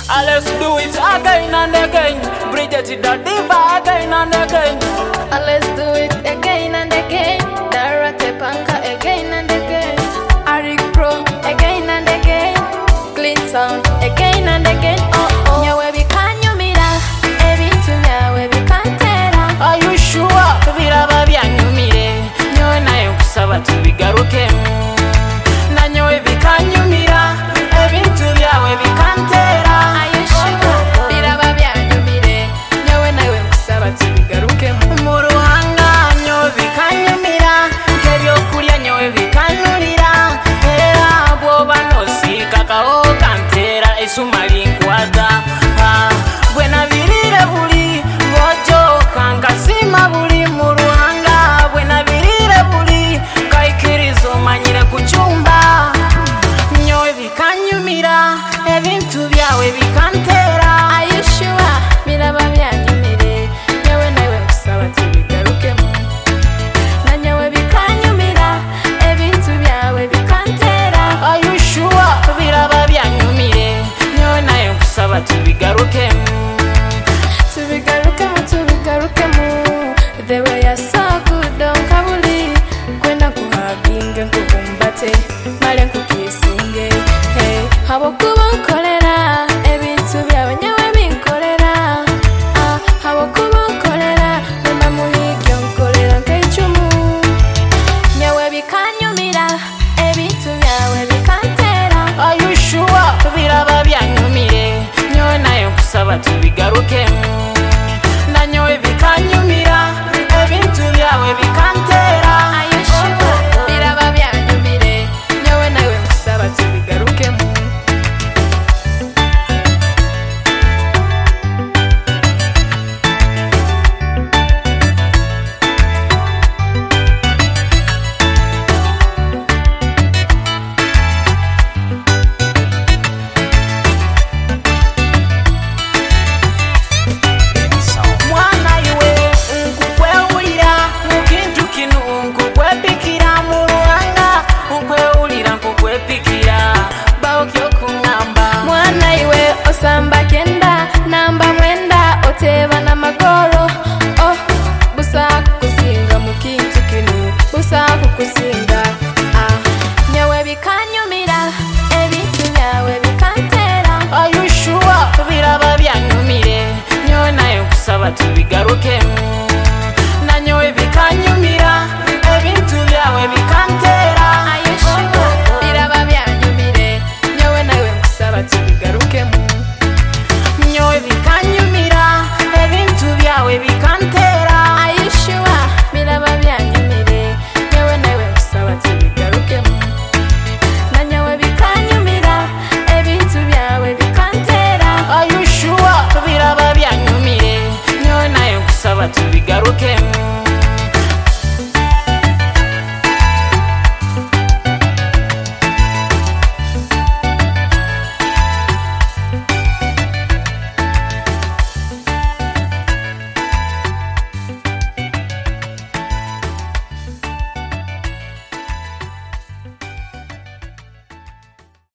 Let's do it again and again. Bridget the diva again and again. Let's do it again and again. Dara Tepanka again and again. Arik Pro again and again. Clean sound again and again. Oh oh. Nyawe bikanyumira ebintu byawe bikantera. Are you sure? Biraba byanyumire nyowe nayo kusaba tubigaruke. Na nyowe bikanyumira ebintu byawe bikantera. Are you sure? Biraba byanyumire nyowe nayo kusaba tubigaruke. Mu ruhanga nyowe bikanyumira nkebyo kulya nyowe bikanyurira. Era bwoba nosika kaho kantera esumali nkwata. Bwena birire buli ngojo kankasima buli mu ruhanga. Bwena birire buli kaikirizo manyire kuchumba. Nyowe bikanyumira ebintu byawe bikantera. Are you sure? Biraba byanyumire nyowe nawe kusaba tubigarukemo. Na nyowe bikanyumira ebintu byawe bikantera. Are you sure? Biraba byanyumire nyowe nayo kusaba tubigaruke. Tubigarukemo, tubigarukemo. The way you're so good, don't kabuli. Kwenda kuhaginge nkukumbate male nkukisinge. Hey, habo kuba nkolera ebintu byawe nyawe binkolera. Habo kuba nkolera wenda muhigyo nkolera nk'icumu. Nyawe bikanyumira ebintu byawe bikantera. Are you sure? Biraba byanyumire nyowe nayo kusaba tubigaruke. Na nyowe bikanyumira ebintu byawe bikantera. Are you sure? Biraba byanyumire nyowe nawe kusaba tubigarukemo. Mwana iwe nkukwewulira mukintu kinu nkukwepikira mu ruhanga. Nkukwewulira nkukwepikira bawo kyokungamba. Mwana iwe osamba kenda namba mwenda oteba na magoro. Oh, busa kukusinga mu kintu kinu busa kukusinga. Nyawe bikanyumira ebintu byawe bikantera. Are you sure? Biraba byanyumire nyowe nayo kusaba tubigaruke. Na nyowe bikanyumira ebintu byawe bikantera. Are you sure? Biraba byanyumire nyowe nawe kusaba tubigarukemo. Nyowe bikanyumira ebintu byawe bikantera. Are you sure? Biraba byanyumire nyowe nawe kusaba tubigarukemo. Na nyawe bikanyumira ebintu byawe bikantera. Are you sure? Biraba byanyumire nyowe nayo kusaba tubigaruke.